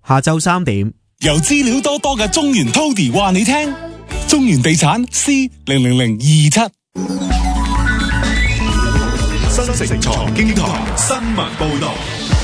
下晝3點。 由資料多嘅中原 Tody 話你聽，中原地產 C00027。 新城財經台新聞報道。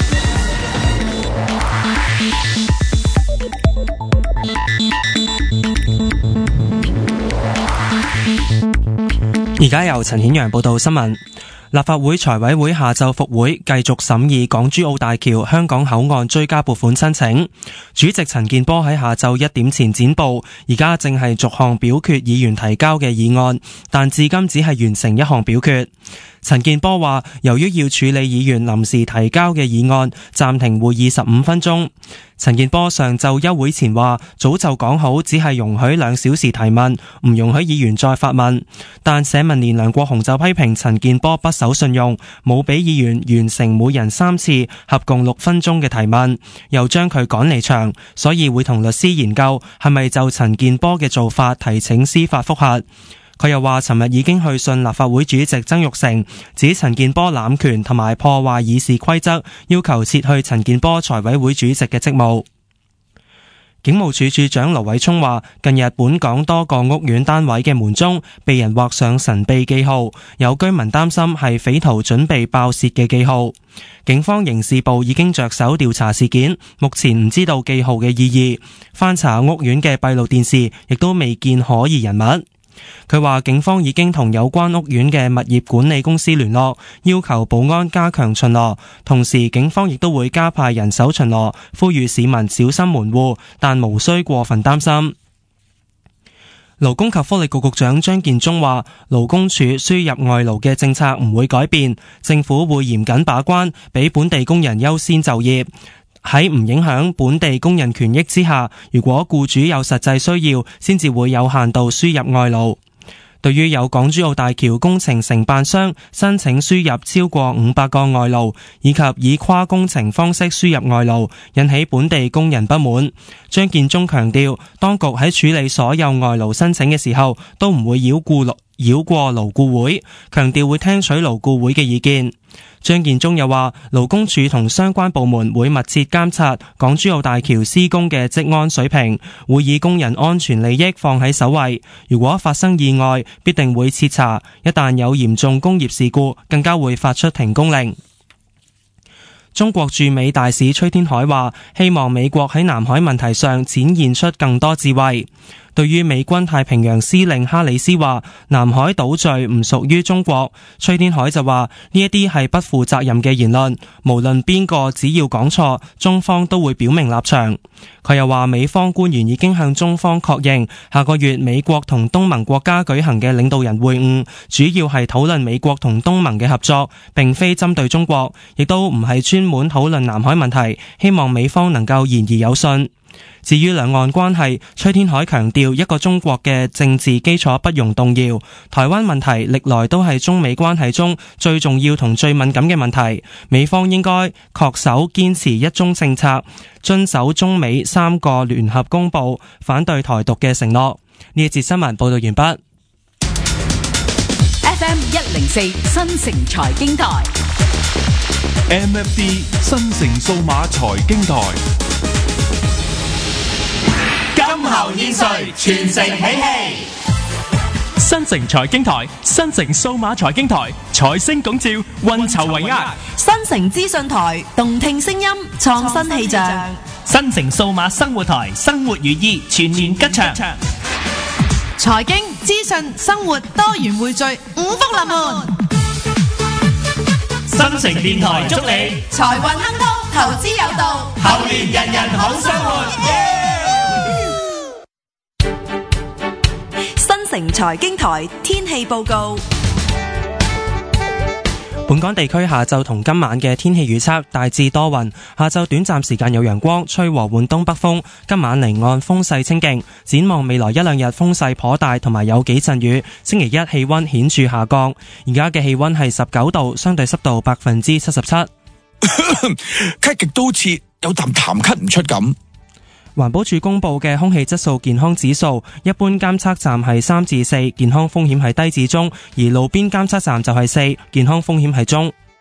而家由陳顯陽報道新聞。立法會財委會下晝復會，繼續審議港珠澳大橋香港口岸追加撥款申請。主席陳健波喺下晝1點前剪布，而家正係逐項表決議員提交嘅議案，但至今只係完成一項表決。陳健波話，由於要處理議員臨時提交嘅議案，暫停會議15分鐘。陳健波上晝休會前話，早就講好只係容許2小時提問，唔容許議員再發問。但社民連梁國雄就批評陳健波不守信用，冇俾議員完成每人3次合共6分鐘嘅提問，又將佢趕離場，所以會同律師研究係咪就陳健波嘅做法提請司法覆核。佢又話，尋日已經去信立法會主席曾鈺成，指陳健波濫權同埋破壞議事規則，要求撤去陳健波財委會主席嘅職務。警務處處長盧偉聰話，近日本港多個屋苑單位嘅門鐘被人畫上神秘記號，有居民擔心係匪徒準備爆竊嘅記號。警方刑事部已經着手調查事件，目前唔知道記號嘅意義，翻查屋苑嘅閉路電視亦都未見可疑人物。佢話警方已經同有關屋苑嘅物業管理公司聯絡，要求保安加強巡邏，同時警方亦都會加派人手巡邏，呼籲市民小心門戶，但無需過分擔心。勞工及福利局局長張建宗話，勞工處輸入外勞嘅政策唔會改變，政府會嚴謹把關，俾本地工人優先就業。喺唔影響本地工人權益之下，如果僱主有實際需要，先至會有限度輸入外勞。對於有港珠澳大橋工程承辦商申請輸入超過500個外勞，以及以跨工程方式輸入外勞，引起本地工人不滿，張建宗強調，當局喺處理所有外勞申請嘅時候，都唔會繞過勞顧會，強調會聽取勞顧會嘅意見。張建宗又話，勞工處同相關部門會密切監察港珠澳大橋施工嘅職安水平，會以工人安全利益放喺首位。如果發生意外，必定會徹查，一旦有嚴重工業事故，更加會發出停工令。中國駐美大使崔天凱話，希望美國喺南海問題上展現出更多智慧。對於美軍太平洋司令哈里斯話南海島嶼唔屬於中國，崔天凱就話呢一啲係不負責任嘅言論，無論邊個只要講錯，中方都會表明立場。佢又話美方官員已經向中方確認，下個月美國同東盟國家舉行嘅領導人會晤，主要係討論美國同東盟嘅合作，並非針對中國，亦都唔係專門討論南海問題，希望美方能夠言而有信。至於兩岸關係，崔天凱強調一個中國嘅政治基礎不容動搖，台灣問題歷來都係中美關係中最重要同最敏感嘅問題，美方應該恪守堅持一中政策，遵守中美3個聯合公報反對台獨嘅承諾。呢一節新聞報道完畢。 FM 104新城財經台 MFD 新城數碼財經台。 金猴現歲，全城喜氣。 新城財經台、新城數碼財經台，財星拱照，運籌帷幄。 新城資訊台，動聽聲音，創新氣象。 新城數碼生活台，生活如意，全年吉祥。 財經資訊生活多元匯聚，五福臨門。 新城電台祝你財運亨通，投資有道， 後年人人好生活。 新城財經台天氣報告。 本港地區下晝同今晚嘅天氣預測大致多雲，下晝短暫時間有陽光，吹和緩東北風，今晚離岸風勢清勁。展望未來一兩日風勢頗大，同埋有幾陣雨。星期一氣溫顯著下降，而家嘅氣溫係19度，相對濕度77%。 咳極都似有啖痰咳唔出咁。 環保署公布嘅空氣質素健康指數，一般監測站係3至4，健康風險係低至中；而路邊監測站就係4，健康風險係中。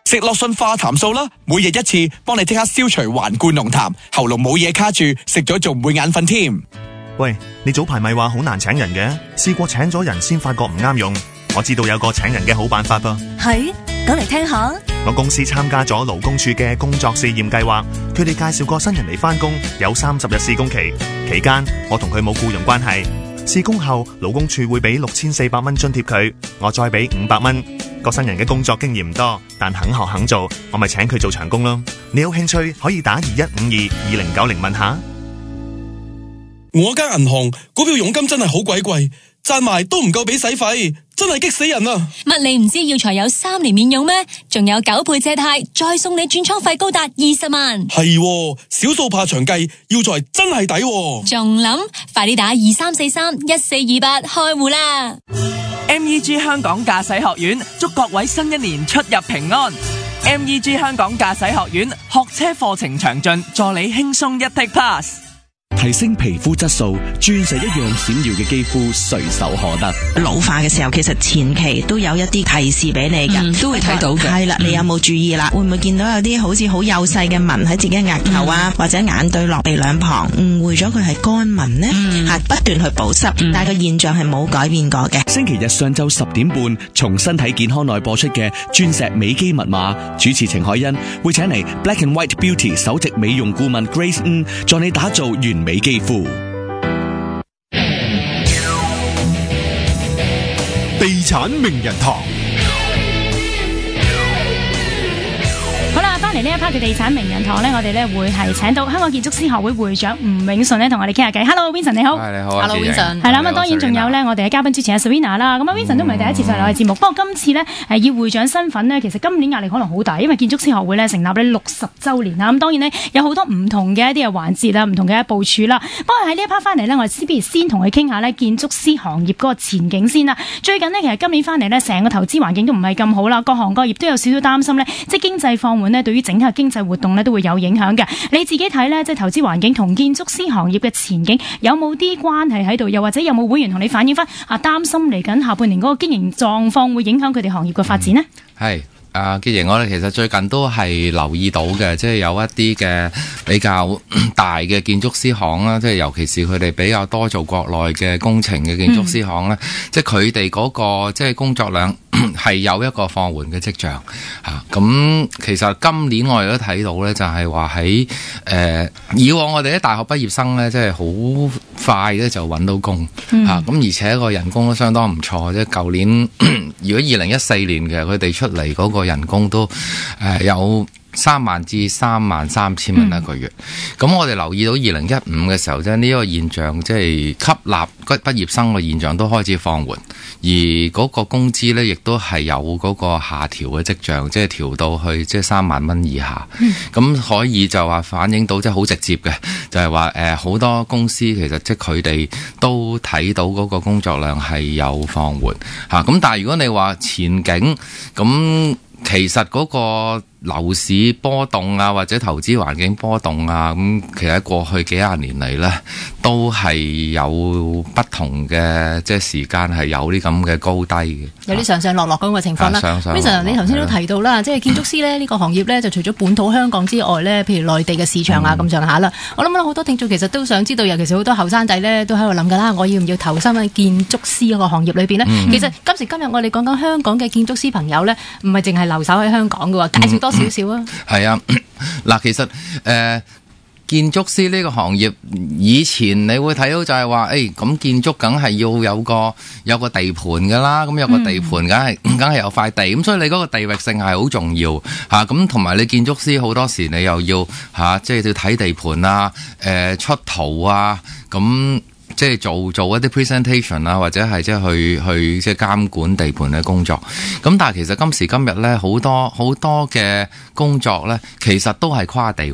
食樂信化痰素啦，每日一次，幫你即刻消除環貫濃痰，喉嚨冇嘢卡住，食咗仲唔會眼瞓添。 喂，你早排咪話好難請人嘅，試過請咗人先發覺唔啱用。我知道有個請人嘅好辦法噃。 係，講嚟聽下。 我公司參加咗勞工處嘅工作試驗計劃，佢哋介紹個新人嚟返工，有30日試工期，期間我同佢冇僱傭關係。試工後，勞工處會俾6400蚊津貼佢，我再俾500蚊。個新人嘅工作經驗唔多，但肯學肯做，我咪請佢做長工咯。你有興趣可以打21522090問下。 我間銀行股票佣金真係好鬼貴，賺埋都唔夠俾使費，真係激死人啊！ 乜你唔知耀才有3年免佣咩？仲有9倍借貸，再送你轉倉費高達20萬。 係喎，小數怕長計，耀才真係抵喎。 仲諗？快啲打23431428開戶啦 ！MEG 香港駕駛學院祝各位新一年出入平安。MEG 香港駕駛學院學車課程詳盡，助你輕鬆一剔 pass。 提升皮膚質素，鑽石一樣閃耀嘅肌膚隨手可得。 老化嘅時候，其實前期都有一啲提示俾你嘅， 都會睇到嘅。 係啦，你有冇注意啦？會唔會見到有啲好似好幼細嘅紋喺自己額頭啊，或者眼對落鼻兩旁，誤會咗佢係乾紋呢？不斷去保濕，但係個現象係冇改變過嘅。 星期日上晝10點半，從身體健康內播出嘅鑽石美肌密碼，主持程海欣會請嚟 Black and White Beauty 首席美容顧問 Grace Ng，助你打造完美肌膚。 地產名人堂。 好啦，翻嚟呢一 part 嘅地產名人堂呢，我哋呢會係請到香港建築師學會會長吳永順呢，同我哋傾下偈。Hello，Vincent 你好。 你好。 Hello Vincent。係啦，咁啊，當然仲有呢，我哋嘅嘉賓主持阿 Serena 啦。咁啊，Vincent 都唔係第一次上嚟我哋節目，不過今次呢，以會長身份呢，其實今年壓力可能好大，因為建築師學會呢成立呢60週年啦。咁當然呢，有好多唔同嘅一啲嘅環節啦，唔同嘅部署啦。不過喺呢一 part 翻嚟呢，我哋不如先同佢傾下呢建築師行業嗰個前景先啦。最近呢，其實今年翻嚟呢，成個投資環境都唔係咁好啦，各行各業都有少少擔心呢，即係經濟放緩呢，對於整體經濟活動咧都會有影響嘅。你自己睇咧，即係投資環境同建築師行業嘅前景有冇啲關係喺度？又或者有冇會員同你反映翻擔心嚟緊下半年嗰個經營狀況會影響佢哋行業嘅發展呢？ 係。既然我哋其實最近都係留意到嘅，即係有一啲嘅比較大嘅建築師行啦，即係尤其是佢哋比較多做國內嘅工程嘅建築師行咧，即係佢哋嗰個即係工作量係有一個放緩嘅跡象嚇。咁其實今年我哋都睇到咧，就係話喺以往我哋啲大學畢業生咧，即係好快咧就揾到工嚇，咁而且個人工都相當唔錯。即係舊年如果2014年嘅佢哋出嚟嗰個人工都有3萬至33000蚊一個月。咁我哋留意到2015嘅時候，即係呢個現象，即係吸納畢業生嘅現象都開始放緩，而嗰個工資呢，亦都係有嗰個下調嘅跡象，即係調到去即係3萬蚊以下。咁可以就話反映到即係好直接嘅，就係話好多公司其實即係佢哋都睇到嗰個工作量係有放緩嚇。咁但係如果你話前景咁，其實嗰個樓市波動啊，或者投資環境波動啊，咁其實喺過去幾廿年嚟呢，都係有不同嘅即係時間係有啲咁嘅高低嘅， 有啲上上落落咁嘅情況啦。Vincent，你頭先都提到啦，即係建築師咧呢個行業呢，就除咗本土香港之外呢，譬如內地嘅市場啊咁上下啦。我諗好多聽眾其實都想知道，尤其是好多後生仔呢，都喺度諗緊啦，我要唔要投身喺建築師嗰個行業裏邊呢？其實今時今日我哋講緊香港嘅建築師朋友呢，唔係淨係留守喺香港嘅喎，介紹多少少啊？ 係啊，嗱，其實建築師呢個行業以前你會睇到就係話，咁建築梗係要有個地盤噶啦，咁有個地盤梗係有塊地，咁所以你嗰個地域性係好重要嚇，咁同埋你建築師好多時你又要即係要睇地盤啊，出圖啊，咁。即係做一啲 presentation 啊，或者係即係去即係監管地盤嘅工作。咁但係其實今時今日咧，好多嘅工作咧，其實都係跨地域嘅。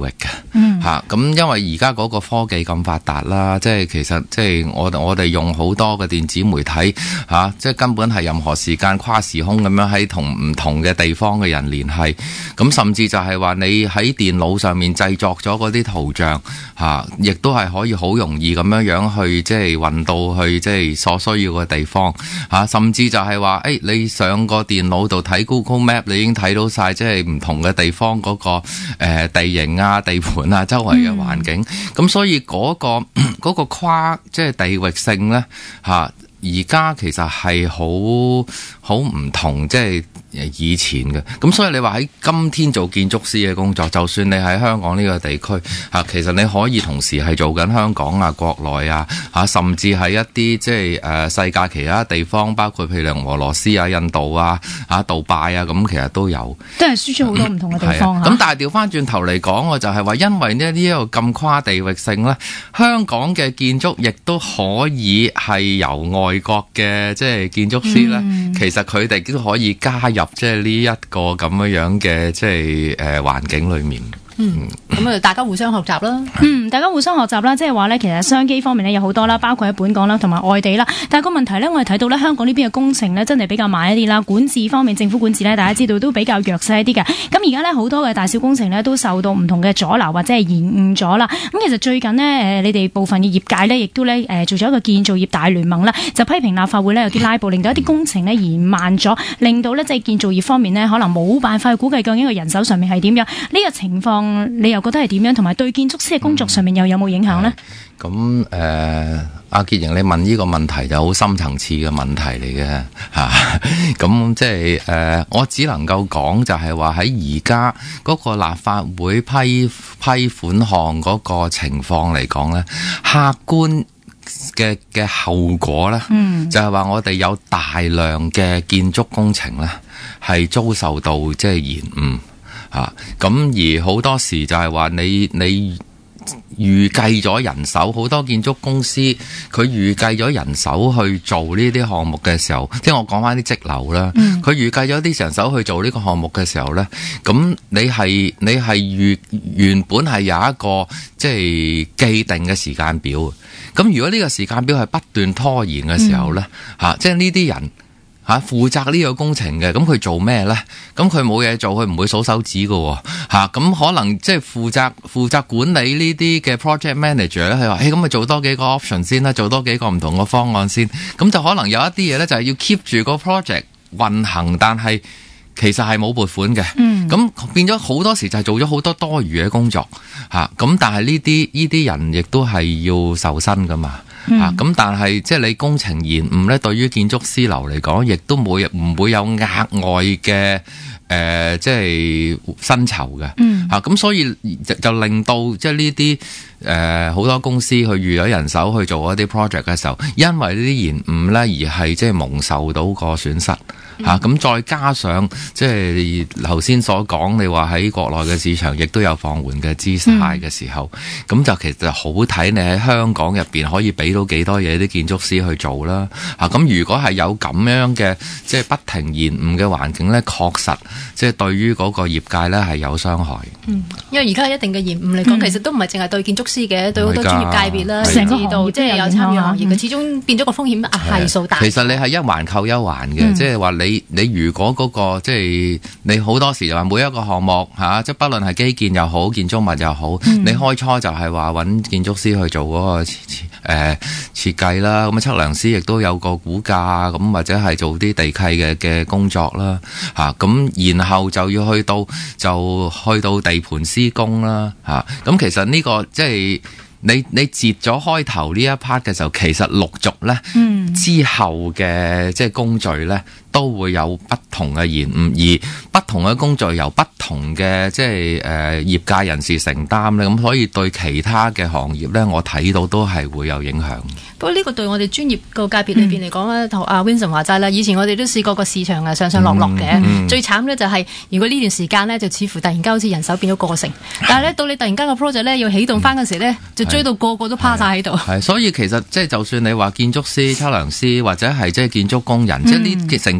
咁因為而家嗰個科技咁發達啦，即係其實即係我哋用好多嘅電子媒體即係根本係任何時間跨時空咁樣喺同唔同嘅地方嘅人聯繫，咁甚至就係話你喺電腦上面製作咗嗰啲圖像亦都係可以好容易咁樣去即係運到去即係所需要嘅地方甚至就係話你上個電腦度睇 Google Map， 你已經睇到晒即係唔同嘅地方嗰個地形啊、地盤啊、周圍嘅環境，咁所以嗰個跨即係地域性咧而家其實係好唔同，即係以前嘅。咁所以你話喺今天做建築師嘅工作，就算你喺香港呢個地區其實你可以同時係做緊香港啊、國內啊甚至係一啲即係世界其他地方，包括譬如俄羅斯啊、印度啊、杜拜啊，咁其實都有， 都係輸出好多唔同嘅地方咁但係調翻轉頭嚟講，我就係話因為呢一個咁跨地域性咧，香港嘅建築亦都可以係由外國嘅即係建築師咧，其實佢哋都可以加入即係呢一個咁樣嘅即係環境裏面。 咁大家互相學習啦。 大家互相學習啦，即係話咧，其實商機方面咧有好多啦，包括喺本港啦同埋外地啦。但係個問題咧，我哋睇到咧香港呢邊嘅工程咧，真係比較慢一啲啦。管治方面，政府管治咧，大家知道都比較弱勢一啲嘅。咁而家咧好多嘅大小工程咧，都受到唔同嘅阻撓或者係延誤咗啦。咁其實最近呢，你哋部分嘅業界咧，亦都咧做咗一個建造業大聯盟啦，就批評立法會咧有啲拉布，令到一啲工程咧延慢咗，令到咧即係建造業方面呢，可能冇辦法去估計究竟個人手上面係點樣。呢個情況你又覺得係點樣？同埋對建築師嘅工作上面又有冇影響呢？ 咁阿潔瑩，你問呢個問題就好深層次嘅問題嚟嘅咁即係我只能夠講就係話喺而家嗰個立法會批款項嗰個情況嚟講呢，客觀嘅後果呢，就係話我哋有大量嘅建築工程呢係遭受到即係延誤。咁而好多時就係話你預計咗人手，好多建築公司佢預計咗人手去做呢啲項目嘅時候，即係我講翻啲積樓啦，佢預計咗啲人手去做呢個項目嘅時候呢，咁你係原本係有一個即係既定嘅時間表，咁如果呢個時間表係不斷拖延嘅時候呢，即係呢啲人負責呢個工程嘅，咁佢做咩呢？咁佢冇嘢做，佢唔會數手指㗎咁可能即係負責管理呢啲嘅 project manager 咧，佢話咁咪做多幾個 option 先啦，做多幾個唔同嘅方案先，咁就可能有一啲嘢呢，就係要 keep 住個 project 運行，但係其實係冇撥款嘅，咁變咗好多時就係做咗好多多餘嘅工作咁但係呢啲人亦都係要受薪噶嘛。咁但係即係你工程延誤咧，對於建築師樓嚟講，亦都唔會有額外嘅即係薪酬嘅。咁所以就令到即係呢啲好多公司去預咗人手去做一啲 project 嘅時候，因為呢啲延誤咧而係即係蒙受到個損失。咁再加上即係頭先所講，你話喺國內嘅市場亦都有放緩嘅姿態嘅時候，咁就其實好睇你喺香港入邊可以俾到幾多嘢啲建築師去做啦。咁如果係有咁樣嘅即係不停延誤嘅環境咧，確實即係對於嗰個業界咧係有傷害。 因為而家一定嘅延誤嚟講，其實都唔係淨係對建築師嘅，對好多專業界別啦，甚至到即係有參與行業嘅，始終變咗個風險係數大。 其實你係一環扣一環嘅，即係話你如果嗰個即係你好多時就話每一個項目即係不論係基建又好，建築物又好，你開初就係話揾建築師去做嗰個設計啦，咁測量師亦都有個估價，咁或者係做啲地契嘅工作啦，咁然後就要去到地盤施工啦，咁其實呢個即係你截咗開頭呢一 part 嘅時候，其實陸續咧之後嘅即係工序咧都會有不同嘅延誤，而不同嘅工序由不同嘅即係業界人士承擔咧，咁所以對其他嘅行業咧，我睇到都係會有影響。 不過呢個對我哋專業個界別裏邊嚟講咧，同阿 Vincent 話齋啦，以前我哋都試過個市場上上落落嘅，最慘咧就係如果呢段時間咧就似乎突然間好似人手變咗過剩，但係咧到你突然間個 project 咧要起動翻嗰時咧，就追到個個都趴晒喺度。係， 所以其實即係就算你話建築師、測量師或者係即係建築工人，即係呢成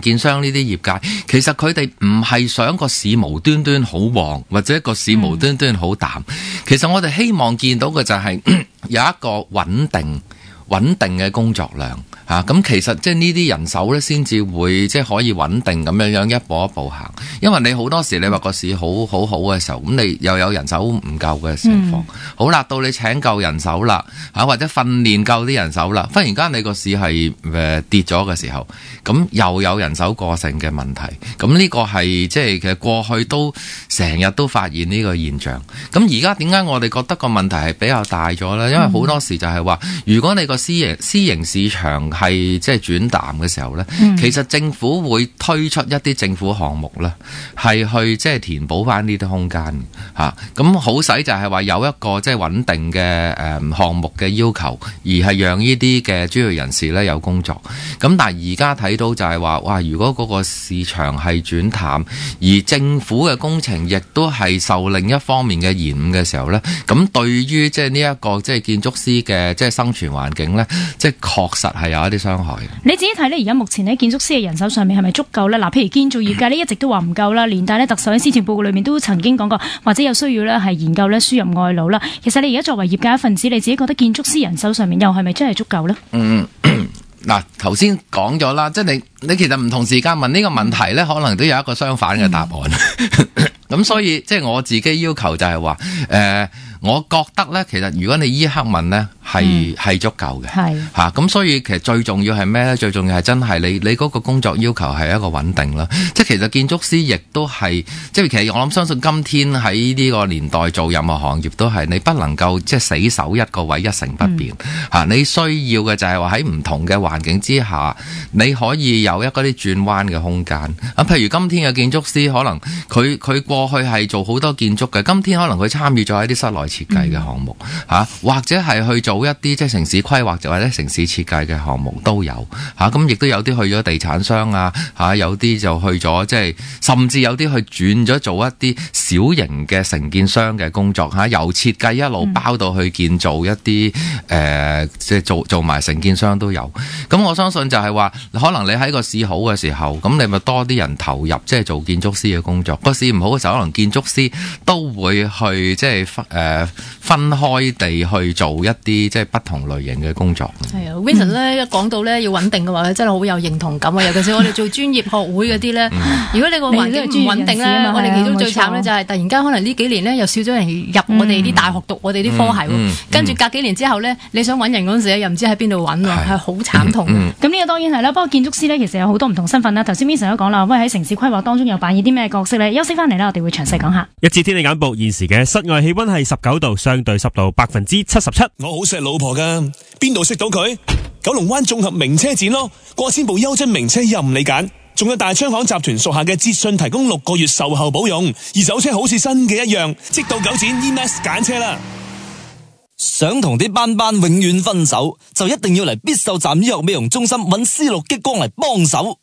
承建商呢啲業界，其實佢哋唔係想個市無端端好旺，或者個市無端端好淡。其實我哋希望見到嘅就係有一個穩定嘅工作量。咁其實即係呢啲人手咧，先至會即係可以穩定咁樣一步一步行。因為你好多時你話個市好嘅時候，咁你又有人手唔夠嘅情況。好啦，到你請夠人手啦，或者訓練夠啲人手啦，忽然間你個市係跌咗嘅時候，咁又有人手過剩嘅問題。咁呢個係即係其實過去都成日都發現呢個現象。咁而家點解我哋覺得個問題係比較大咗呢？因為好多時就係話，如果你個私營市場係即係轉淡嘅時候呢，其實政府會推出一啲政府項目呢，係去即係填補翻呢啲空間嚇。咁好使就係話有一個即係穩定嘅項目嘅要求，而係讓呢啲嘅專業人士呢有工作。咁但係而家睇到就係話，哇！如果嗰個市場係轉淡，而政府嘅工程亦都係受另一方面嘅延誤嘅時候呢，咁對於即係呢一個即係建築師嘅即係生存環境呢，即係確實係有一啲傷害。 你自己睇呢，而家目前呢建築師嘅人手上面係咪足夠呢？嗱，譬如建造業界呢一直都話唔夠啦，連帶呢特首喺施政報告裏面都曾經講過，或者有需要呢係研究呢輸入外勞啦。其實你而家作為業界一份子，你自己覺得建築師人手上面又係咪真係足夠呢？ 嗱，頭先講咗啦，即係你其實唔同時間問呢個問題呢，可能都有一個相反嘅答案。咁所以即係我自己要求就係話，我覺得呢，其實如果你依刻問呢，係足夠嘅，嚇。咁所以其實最重要係咩呢？最重要係真係你嗰個工作要求係一個穩定啦。即係其實建築師亦都係，即係其實我諗相信今天喺呢個年代做任何行業都係你不能夠即係死守一個位一成不變嚇。你需要嘅就係話喺唔同嘅環境之下，你可以有一嗰啲轉彎嘅空間。譬如今天嘅建築師，可能佢過去係做好多建築嘅，今天可能佢參與咗一啲室內設計嘅項目嚇，或者係去做一啲即係城市規劃或者城市設計嘅項目都有嚇。咁亦都有啲去咗地產商啊嚇，有啲就去咗即係甚至有啲去轉咗做一啲小型嘅承建商嘅工作嚇，由設計一路包到去建造一啲即係做埋承建商都有。咁我相信就係話，可能你喺個市好嘅時候，咁你咪多啲人投入即係做建築師嘅工作。個市唔好嘅時候，可能建築師都會去即係分開地去做一啲即係不同類型嘅工作。 係啊 Vincent 咧一講到咧要穩定嘅話，真係好有認同感啊！尤其是我哋做專業學會嗰啲咧，如果你個環境唔穩定咧，我哋其中最慘咧就係突然間可能呢幾年咧又少咗人入我哋啲大學讀我哋啲科系，跟住隔幾年之後咧，你想揾人嗰陣時咧又唔知喺邊度揾喎，係好慘痛。 咁呢個當然係啦，不過建築師咧其實有好多唔同身份啦。頭先 Vincent 都講啦，喂喺城市規劃當中又扮演啲咩角色咧？休息翻嚟咧，我哋會詳細講下。 一節天氣簡報，現時嘅室外氣溫係19度，相對濕度77%。 我好錫老婆噶，邊度識到佢？九龍灣綜合名車展咯，過千部優質名車任你揀，仲有大昌行集團屬下嘅捷訊提供6個月售後保用，二手車好似新嘅一樣，即到9展 EMAX 揀車啦。 想同啲班永遠分手，就一定要嚟必秀站醫藥美容中心揾C6激光嚟幫手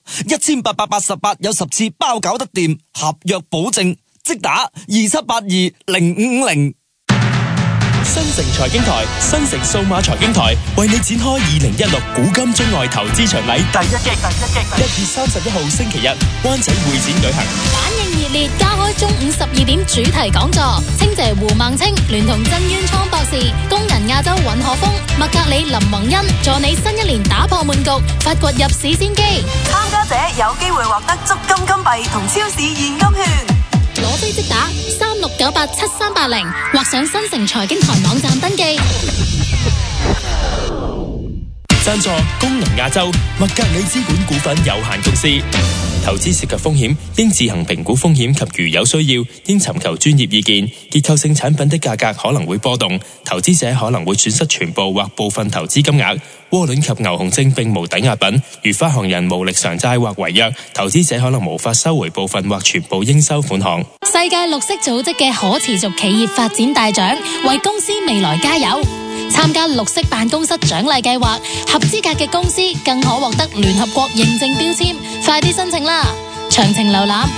，1888有10次包搞得掂，合約保證，即打27820550。 新城財經台、新城數碼財經台為你展開2016古今中外投資場禮第一擊，1月31號星期日，灣仔會展舉行。 反應熱烈，加開中午12點主題講座，清姐胡孟青聯同曾淵滄博士、工人亞洲尹可峰、麥格里林宏恩助你新一年打破悶局，發掘入市先機。 參加者有機會獲得足金金幣同超市現金券。 攞飛即打36987380，或上新城財經台網站登記。 贊助功能亞洲麥格里資本股份有限公司。投資涉及風險，應自行評估風險及如有需要，應尋求專業意見。結構性產品的價格可能會波動，投資者可能會損失全部或部分投資金額。窩輪及牛熊證並無抵押品，如發行人無力償債或違約，投資者可能無法收回部分或全部應收款項。 世界綠色組織嘅可持續企業發展大獎，為公司未來加油。參加綠色辦公室獎勵計劃，合資格嘅公司更可獲得聯合國認證標籤，快啲申請啦！詳情瀏覽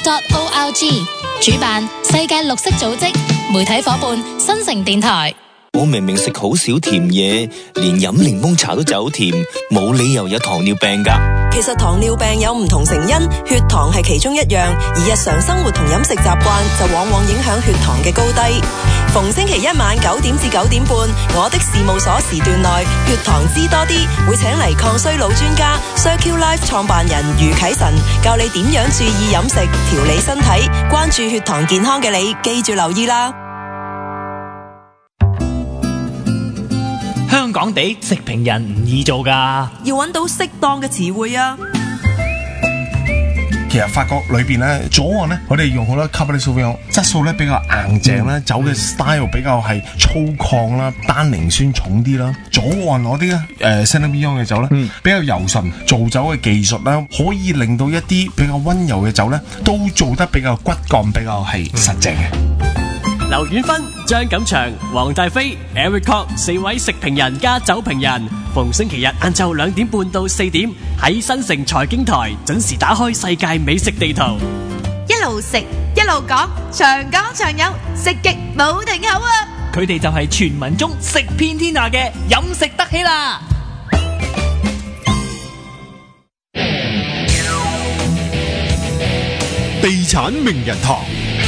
thewgo.org， 主辦世界綠色組織，媒體夥伴新城電台。 我明明食好少甜嘢，連飲檸檬茶都走甜，冇理由有糖尿病㗎。 其實糖尿病有唔同成因，血糖係其中一樣，而日常生活同飲食習慣就往往影響血糖嘅高低。逢星期一晚9點至9點半，我的事務所時段內，血糖知多啲，會請嚟抗衰老專家 Circle Life 創辦人余啟臣，教你點樣注意飲食，調理身體，關注血糖健康嘅你，記住留意啦。 香港地食評人唔易做㗎， 要揾到適當嘅詞彙啊。 其實法國裏邊咧，左岸咧，佢哋用好多 Cabernet Sauvignon，質素咧比較硬淨啦，酒嘅 style 比較係粗獷啦，單寧酸重啲啦。左岸嗰啲咧，Sauvignon 嘅酒咧，比較柔順，做酒嘅技術咧，可以令到一啲比較溫柔嘅酒咧，都做得比較骨幹，比較係實淨嘅。 劉遠芬、張錦祥、黃大飛、Eric Kok 4位食評人加酒評人，逢星期日晏晝2點半到4點喺新城財經台準時打開世界美食地圖， 一路食一路講，長講長有，食極冇停口啊！ 佢哋就係傳聞中食遍天下嘅飲食得起啦！ 地產名人堂。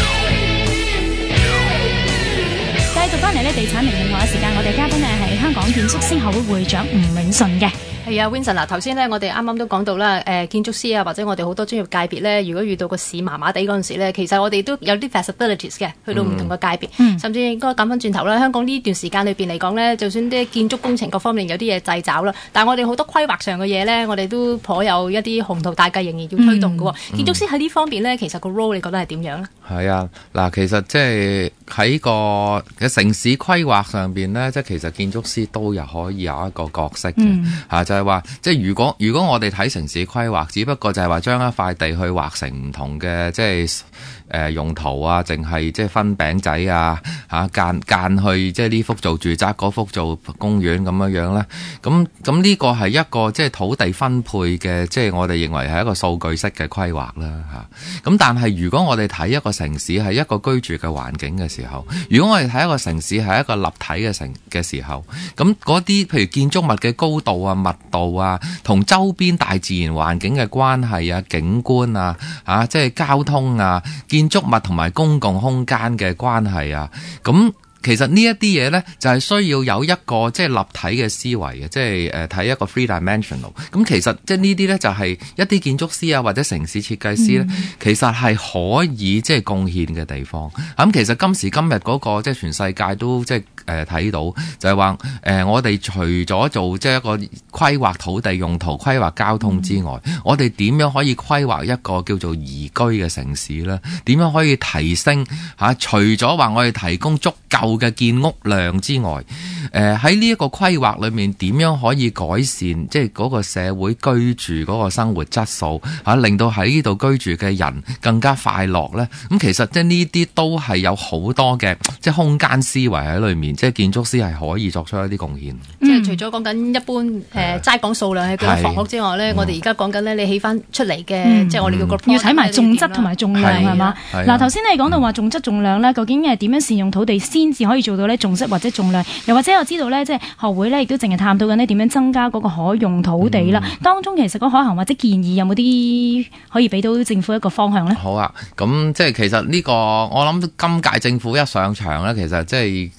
繼續翻嚟呢地產名人堂嘅時間，我哋嘉賓呢係香港建築師學會會長吳永順嘅。 係啊 ，Vincent 嗱，頭先咧我哋啱啱都講到啦，建築師啊，或者我哋好多專業界別咧，如果遇到個市麻麻地嗰陣時咧，其實我哋都有啲 feasibilities 嘅，去到唔同嘅界別，甚至應該講翻轉頭啦。香港呢段時間裏邊嚟講咧，就算啲建築工程各方面有啲嘢掣肘啦，但係我哋好多規劃上嘅嘢咧，我哋都頗有一啲宏圖大計，仍然要推動嘅。建築師喺呢方面咧，其實個 role 你覺得係點樣咧？ 係啊，嗱，其實即係喺個嘅城市規劃上邊咧，即係其實建築師都可以有一個角色嘅，就係話即係如果我哋睇城市規劃，只不過就係話將一塊地去劃成唔同嘅即係用途啊，淨係即係分餅仔啊，間去即係呢幅做住宅，嗰幅做公園咁樣樣咧。咁呢個係一個即係土地分配嘅，即係我哋認為係一個數據式嘅規劃啦嚇。咁但係如果我哋睇一個城市係一個居住嘅環境嘅時候，如果我哋睇一個城市係一個立體嘅時候，咁嗰啲譬如建築物嘅高度啊、密度啊，同周邊大自然環境嘅關係啊、景觀啊、即係交通啊、建築物同埋公共空間嘅關係啊，咁其實呢一啲嘢呢，就係需要有一個即係立體嘅思維嘅，即係睇一個 three dimensional。咁其實即係呢啲呢，就係一啲建築師啊或者城市設計師呢，其實係可以即係貢獻嘅地方。咁其實今時今日嗰個即係全世界都即係睇到，就係話我哋除咗做即係一個規劃土地用途、規劃交通之外，我哋點樣可以規劃一個叫做宜居嘅城市呢？點樣可以提升除咗話我哋提供足夠嘅建屋量之外，喺呢一個規劃裏面點樣可以改善即係嗰個社會居住嗰個生活質素令到喺呢度居住嘅人更加快樂呢？咁其實即係呢啲都係有好多嘅即係空間思維喺裏面，即係建築師係可以作出一啲貢獻。 即係除咗講緊一般齋講數量喺嗰個房屋之外呢，我哋而家講緊呢，你起翻出嚟嘅即係我哋叫個 project 要睇埋重質同埋重量係嘛？嗱，頭先你講到話重質重量呢，究竟係點樣善用土地先至可以做到呢重質或者重量？又或者我知道呢，即係學會呢亦都淨係探討緊呢點樣增加嗰個可用土地啦。當中其實嗰可行或者建議有冇啲可以俾到政府一個方向呢？ 好啊，咁即係其實呢個我諗今屆政府一上場呢，其實即係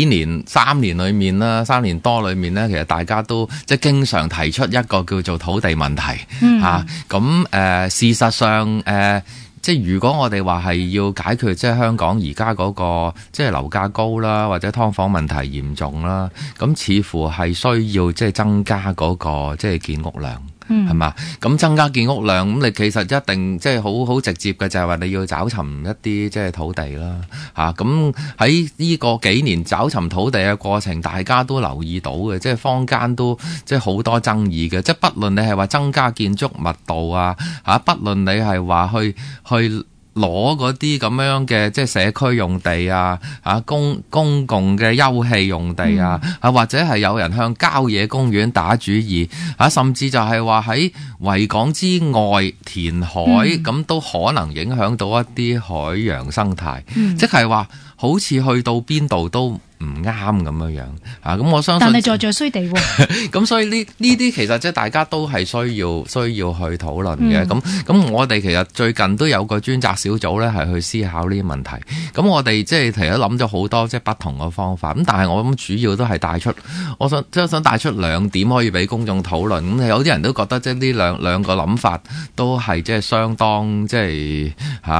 3年裏面啦，3年多裏面呢，其實大家都即係經常提出一個叫做土地問題咁事實上即係如果我哋話係要解決即係香港而家嗰個即係樓價高啦，或者劏房問題嚴重啦，咁似乎係需要即係增加嗰個即係建屋量。係嘛？咁增加建屋量，咁你其實一定即係好直接嘅，就係話你要找尋一啲即係土地啦。咁喺呢個幾年找尋土地嘅過程，大家都留意到嘅，即係坊間都即係好多爭議嘅。即係不論你係話增加建築密度啊，不論你係話去攞嗰啲咁樣嘅即係社區用地啊，公共嘅休憩用地啊，或者係有人向郊野公園打主意，甚至就係話喺維港之外填海，咁都可能影響到一啲海洋生態，即係話好似去到邊度都唔啱咁樣啊！咁我相信， 但係在在需地喎。 咁所以呢啲其實即係大家都係需要去討論嘅。咁我哋其實最近都有個專責小組咧，係去思考呢啲問題。咁我哋即係其實諗咗好多即係不同嘅方法。咁但係我諗主要都係帶出，我想帶出2點可以俾公眾討論。咁有啲人都覺得即係呢兩個諗法都係即係相當即係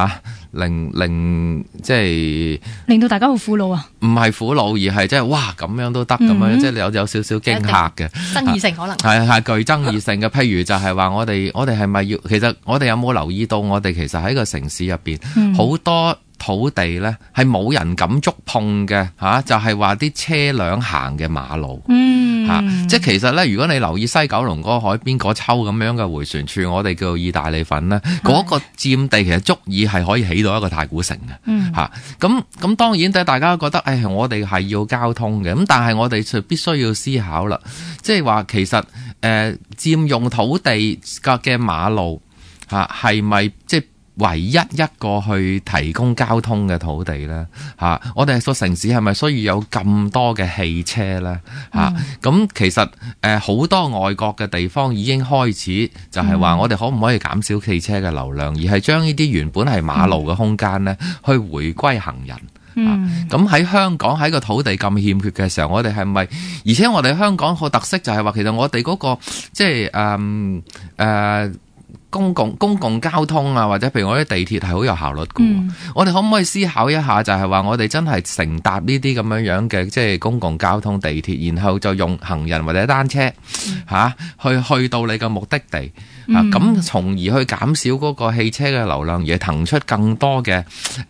令到大家好苦惱啊！ 唔係苦惱，而係即係哇咁樣都得咁樣，即係有少少驚嚇嘅爭議性可能係具爭議性嘅。譬如就係話我哋係咪要？其實我哋有冇留意到我哋其實喺個城市入邊好多土地咧係冇人敢觸碰嘅就係話啲車輛行嘅馬路。即係其實咧，如果你留意西九龍嗰個海邊嗰抽咁樣嘅迴旋處，我哋叫做意大利粉咧，嗰個佔地其實足以係可以起到一個太古城嘅。咁當然大家都覺得，我哋係要交通嘅。咁但係我哋就必須要思考啦，即係話其實佔用土地嘅馬路係咪即係唯一一個去提供交通嘅土地呢？我哋個城市係咪需要有咁多嘅汽車呢？咁其實好多外國嘅地方已經開始就係話，我哋可唔可以減少汽車嘅流量，而係將呢啲原本係馬路嘅空間呢，去回歸行人。咁喺香港喺個土地咁欠缺嘅時候，我哋係咪？而且我哋香港個特色就係話，其實我哋嗰個即係公共交通啊，或者譬如我啲地鐵係好有效率嘅。我哋可唔可以思考一下，就係話我哋真係乘搭呢啲咁樣嘅即係公共交通地鐵，然後就用行人或者單車去到你嘅目的地咁從而去減少嗰個汽車嘅流量，而騰出更多嘅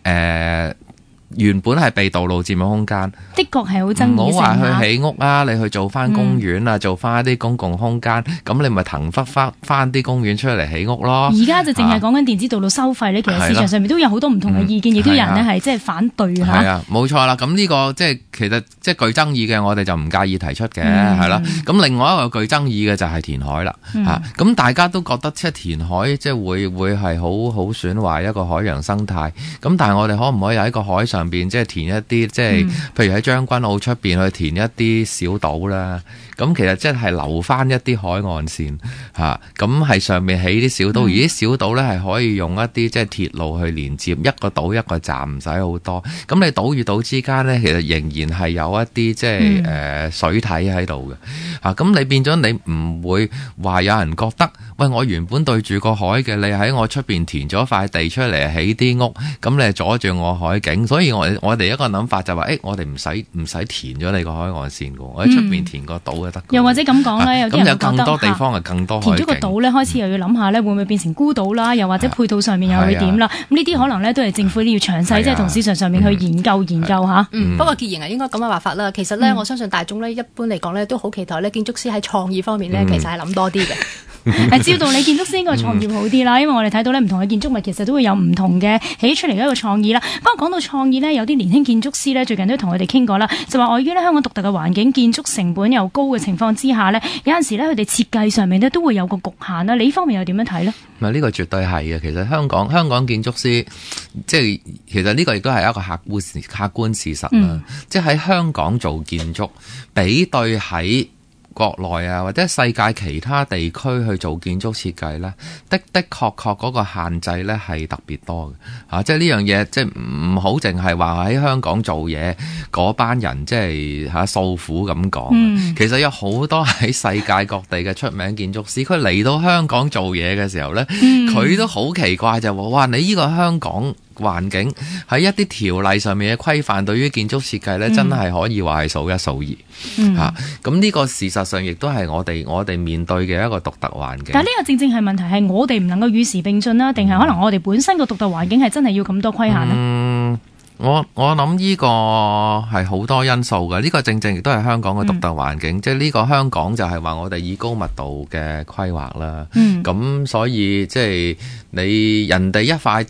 原本係被道路佔用空間， 的確係好爭議性。 唔好話去起屋啊，你去做翻公園啊，做翻一啲公共空間，咁你咪騰翻啲公園出嚟起屋咯。 而家就淨係講緊電子道路收費咧，其實市場上面都有好多唔同嘅意見，亦都有人咧係即係反對嚇。 係啊，冇錯啦。咁呢個即係其實即係具爭議嘅，我哋就唔介意提出嘅，係啦。咁另外一個具爭議嘅就係填海啦。咁大家都覺得即係填海即係會係好損壞一個海洋生態。咁但係我哋可唔可以喺個海上邊即係填一啲即係譬如喺將軍澳出邊去填一啲小島啦，咁其實即係留翻一啲海岸線咁係上面起啲小島，而啲小島咧係可以用一啲即係鐵路去連接，一個島一個站，唔使好多。咁你島與島之間咧，其實仍然係有一啲即係水體喺度嘅咁你變咗你唔會話有人覺得喂，我原本對住個海嘅，你喺我出邊填咗塊地出嚟起啲屋，咁你係阻住我海景，所以我哋一個諗法就話我哋唔使填咗你個海岸線嘅，我喺出邊填個島就得。 又或者咁講咧，有啲人覺得咁有更多地方係更多海景。 填咗個島咧，開始又要諗下咧，會唔會變成孤島啦？又或者配套上面又會點啦？咁呢啲可能咧都係政府都要詳細即係同市場上面去研究嚇。 不過傑瑩應該咁樣話法啦。其實咧，我相信大眾咧一般嚟講咧都好期待咧，建築師喺創意方面咧，其實係諗多啲嘅。照道理建築師應該創業好啲啦，因為我哋睇到咧唔同嘅建築物其實都會有唔同嘅起出嚟嘅一個創意啦。不過講到創意呢，有啲年輕建築師呢，最近都同佢哋傾過啦，就話礙於呢香港獨特嘅環境，建築成本又高嘅情況之下呢，有陣時呢，佢哋設計上面呢都會有個局限啦。你呢方面又點樣睇呢？ 呢個絕對係嘅。其實香港建築師即係其實呢個亦都係一個客觀事實啦。即係喺香港做建築，比對喺國內啊，或者世界其他地區去做建築設計呢，的確嗰個限制呢係特別多嘅即係呢樣嘢，即係唔好淨係話喺香港做嘢嗰班人即係訴苦咁講。其實有好多喺世界各地嘅出名建築師，佢嚟到香港做嘢嘅時候呢，佢都好奇怪就話：哇！你呢個香港環境喺一啲條例上面嘅規範，對於建築設計呢，真係可以話係數一數二咁呢個事實上亦都係我哋面對嘅一個獨特環境。 但係呢個正正係問題，係我哋唔能夠與時並進啦，定係可能我哋本身個獨特環境係真係要咁多規限呢？ 我諗呢個係好多因素嘅，呢個正正亦都係香港嘅獨特環境。即係呢個香港就係話我哋以高密度嘅規劃啦。咁所以即係你人哋一塊地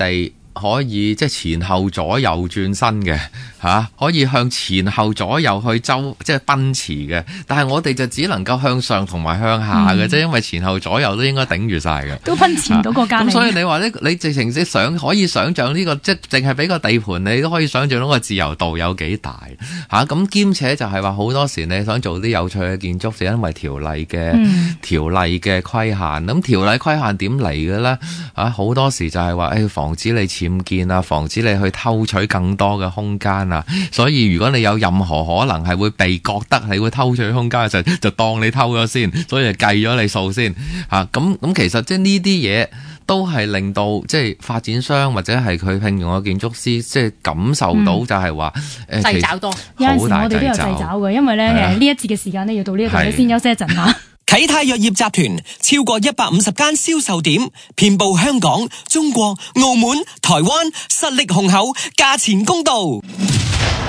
可以即係前後左右轉身嘅可以向前後左右去即係奔馳嘅，但係我哋就只能夠向上同埋向下嘅啫，因為前後左右都應該頂住晒嘅， 都奔前嗰個間。 咁所以你話咧，你直情可以想像呢個即係淨係俾個地盤，你都可以想像到個自由度有幾大咁兼且就係話好多時你想做啲有趣嘅建築，就因為條例嘅規限。咁條例規限點嚟嘅咧？好多時就係話防止你僭建啊，防止你去偷取更多嘅空間啊。所以如果你有任何可能係會被覺得你會偷取空間嘅時候，就當你偷咗先，所以就計咗你數先咁其實即係呢啲嘢都係令到即係發展商或者係佢聘用嘅建築師即係感受到就係話掣肘多， 有陣時我哋都有掣肘嘅，因為咧呢一節嘅時間呢，要到呢一度，你先休息一陣嚇。 啟泰藥業集團超過150間銷售點，遍佈香港、中國、澳門、台灣，實力雄厚，價錢公道。